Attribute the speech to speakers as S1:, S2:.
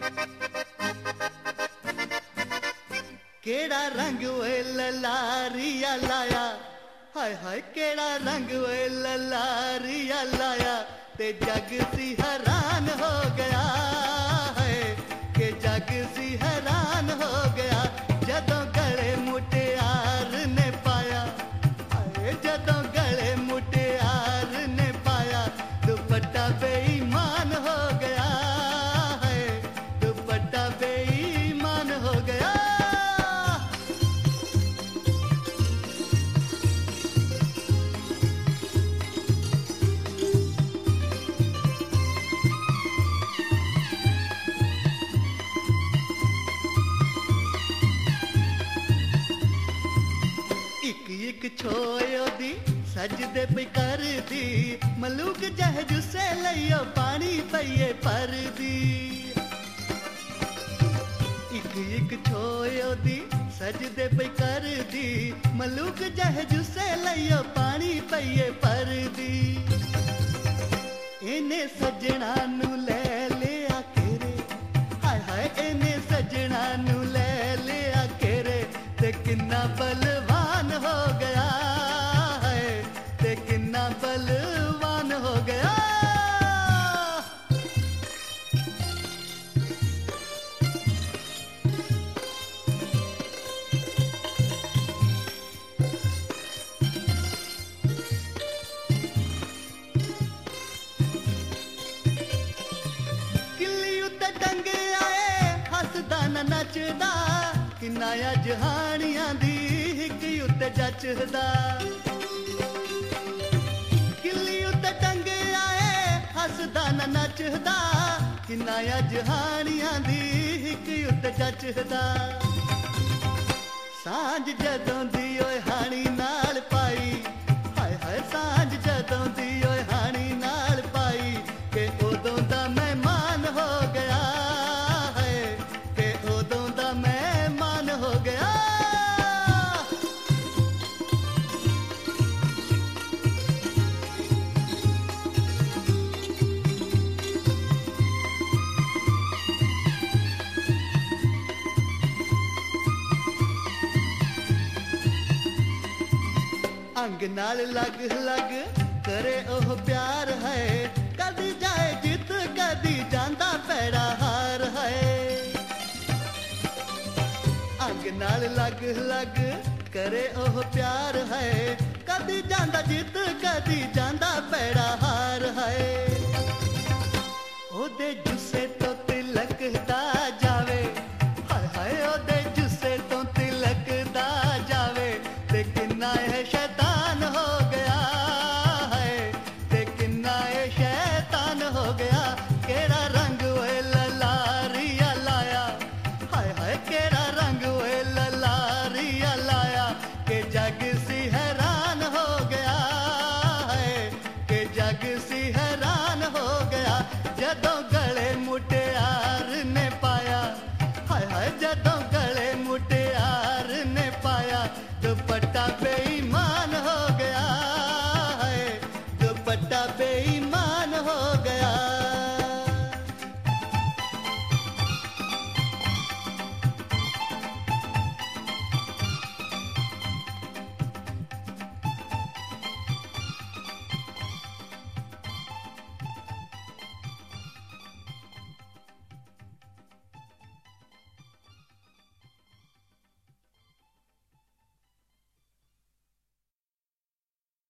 S1: केड़ा रंग वे ललारिया लाया, हाय हाय केड़ा रंग वे ललारिया लाया, ते जग सी हैरान हो गया है, के जग सी हैरान हो गया। जदों गले मुटियार ने पाया, हाय जदों गले मुटियार ने पाया, दुपट्टा बेईमान हो गया है, दुपट्टा बेईमान हो गया। एक छोयो दी सजदे पे कर दी, मलूक जहज से लियो पानी पइए पर दी। एक छोयो दी सजदे पे कर दी, मलूक जहज से लियो पानी पइए पर दी। इन्हें सजना नू ले लिया केरे, हाय हाय इन्हें सजना नू ले लिया केरे, ते किन्ना बलवान हो गया है, ते किन्ना बलवान हो गया। किल्ली उत्ते टंगे आए हसदा न नचदा, किन्ना जहानियां दी हिक उत्ते जचदा। किल्ली उत्ते टंगे आए हसदा न नचदा, किन्ना जहानियां दी हिक उत्ते जचदा। सांझ जदों दी ओए हानी नाल पाई, हाय हाय सांझ जदों दी ओए हानी नाल पाई, के उदों दा मेहमान हो गया है, के उदों दा मेहमान हो गया। अंग नाल लग लग करे ओह प्यार है, कदी जाए जित कदी जांदा पैड़ा हार है। अंग नाल लग लग करे ओह प्यार है, कदी जांदा जित कदी जांदा पैड़ा हार है। ओदे जुस्से तो तिलक दा